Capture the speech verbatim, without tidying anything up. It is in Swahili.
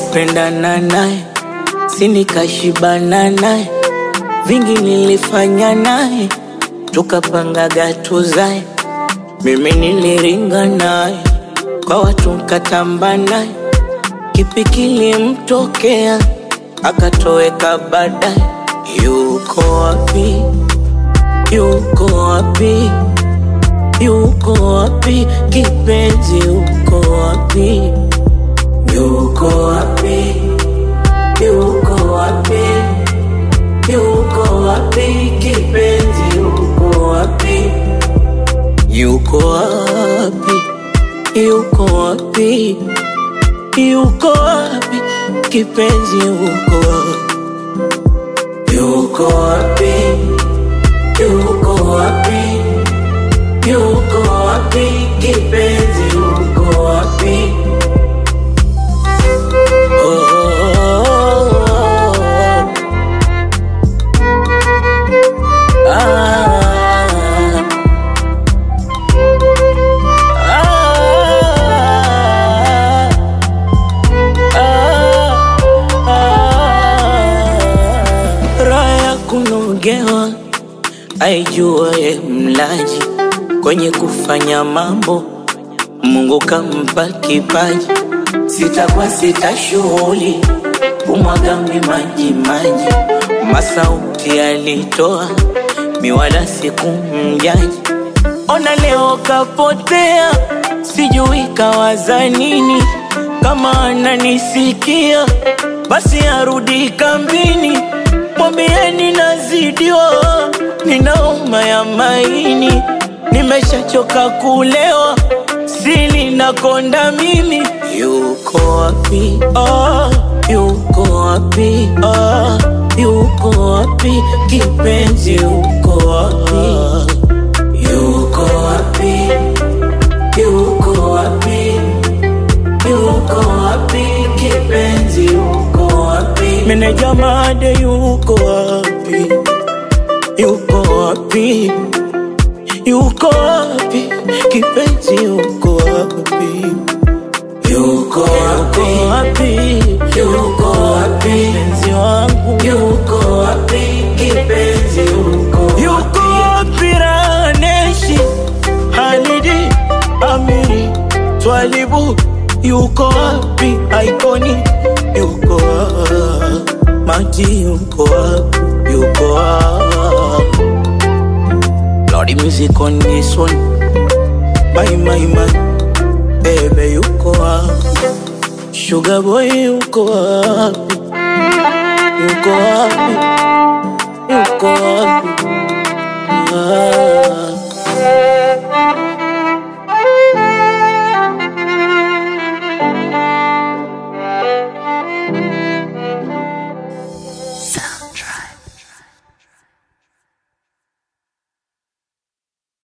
Nilipendana naye, si nikashibana naye, vingi nilifanya naye, tukapangaga tuzae. Mimi niliringa naye, kwa watu nkatamba naye, kipi kilimtokea akatoweka baadaye. Yuko wapi? Yuko wapi? Yuko wapi? Kipenzi yuko wapi? Yuko wapi? Yuko wapi? Yuko wapi? Kipenzi yuko wapi? Yuko wapi? Yuko wapi? Yuko wapi? Kipenzi yuko wapi? Yuko wapi? Yuko wapi? Yuko wapi? Kipenzi yuko wapi? Oh, oh, oh, oh. Ah, ah, ah. Raya kunogewa aijuaye mlaji, kwenye kufanya mambo Mungu kampa kipaji. Sitakuwa sita shughuli kumwaga maji maji, masauti alitoa miwala sikumjaji. Ona leo kapotea, sijui kawaza nini. Kama ananisikia basi arudi kambini, mwambieni nazidiwa, ninauma ya maini. Nimeshachoka kulewa, sili nakonda mimi. Yuko wapi? Oh, yuko wapi? Oh, yuko wapi? Kipenzi yuko wapi? Yuko wapi? Yuko wapi? Yuko wapi? Kipenzi yuko wapi? Meneja Made yuko wapi? Yuko wapi? Yuko wapi? Kipenzi yuko wapi? Yuko wapi? Yuko wapi? Penzi wangu yuko wapi? Kipenzi yuko wapi? Yuko wapi? Raneshi, Halidi, Amiri, Twalibu yuko wapi? Aikoni yuko wapi? Maji yuko wapi? Yuko wapi? Lordy music on this one. My, my, my baby yuko wapi? Sugar boy yuko wapi? Yuko wapi? Yuko wapi? Ah.